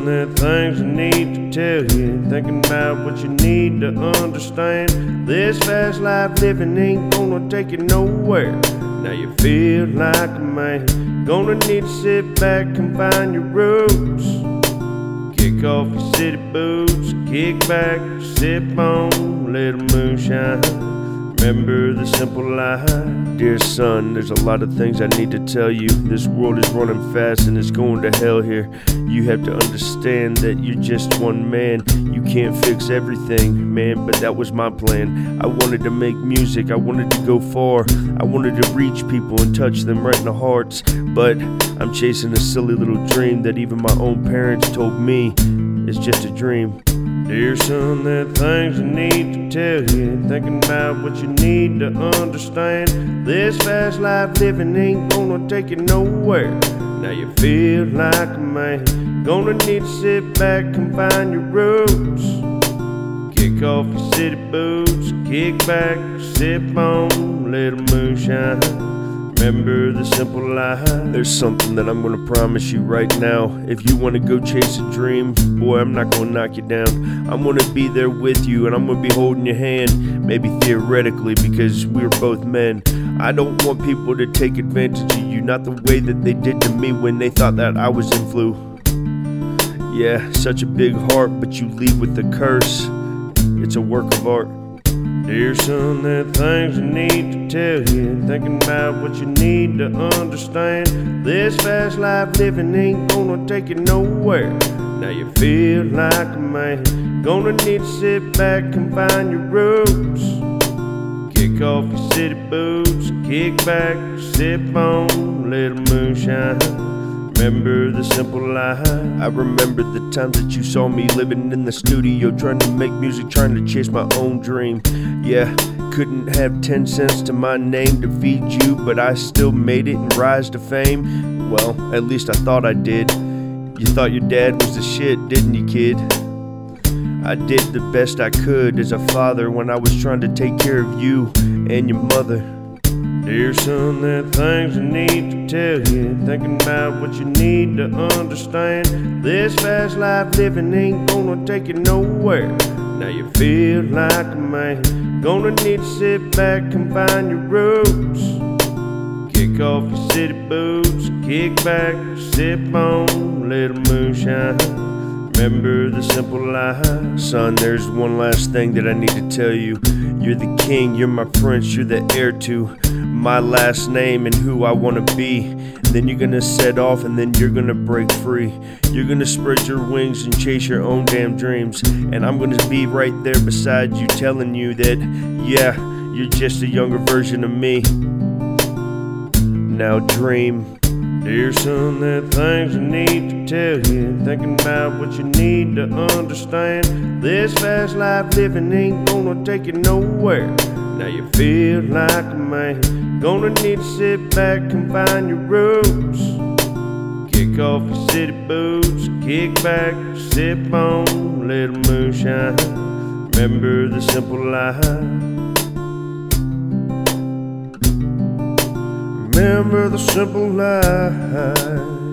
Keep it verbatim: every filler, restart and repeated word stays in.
there are things I need to tell you. Thinking about what you need to understand. This fast life living ain't gonna take you nowhere. Now you feel like a man. Gonna need to sit back and find your roots. Kick off your city boots, kick back, sip on a little moonshine. Remember the simple lie. Dear son, there's a lot of things I need to tell you. This world is running fast and it's going to hell here. You have to understand that you're just one man. You can't fix everything, man, but that was my plan. I wanted to make music, I wanted to go far. I wanted to reach people and touch them right in the hearts. But I'm chasing a silly little dream that even my own parents told me is just a dream. Dear son, there are things I need to tell you. Thinking about what you need to understand. This fast life living ain't gonna take you nowhere. Now you feel like a man. Gonna need to sit back and find your roots. Kick off your city boots, kick back, sip on a little moonshine. Remember the simple lie. There's something that I'm gonna promise you right now. If you wanna go chase a dream, boy, I'm not gonna knock you down. I'm gonna be there with you and I'm gonna be holding your hand. Maybe theoretically, because we're both men. I don't want people to take advantage of you, not the way that they did to me when they thought that I was in flu. Yeah, such a big heart, but you leave with a curse. It's a work of art. Dear son, there are things I need to tell you. Thinking about what you need to understand. This fast life living ain't gonna take you nowhere. Now you feel like a man. Gonna need to sit back and find your roots. Kick off your city boots, kick back, sip on a little moonshine. Remember the simple lie. I remember the times that you saw me living in the studio, trying to make music, trying to chase my own dream. Yeah, couldn't have ten cents to my name to feed you, but I still made it and rise to fame. Well, at least I thought I did. You thought your dad was the shit, didn't you, kid? I did the best I could as a father when I was trying to take care of you and your mother. Dear son, there are things I need to tell you. Thinking about what you need to understand. This fast life living ain't gonna take you nowhere. Now you feel like a man. Gonna need to sit back and find your roots. Kick off your city boots, kick back, sip on a little moonshine. Remember the simple lie. Son, there's one last thing that I need to tell you. You're the king, you're my prince, you're the heir to my last name and who I wanna be. Then you're gonna set off and then you're gonna break free. You're gonna spread your wings and chase your own damn dreams. And I'm gonna be right there beside you, telling you that, yeah, you're just a younger version of me. Now dream. Dear son, there are things I need to tell you. Thinking about what you need to understand. This fast life living ain't gonna take you nowhere. Now you feel like a man. Gonna need to sit back and find your roots. Kick off your city boots, kick back, sip on a little moonshine. Remember the simple lie. Remember the simple lie.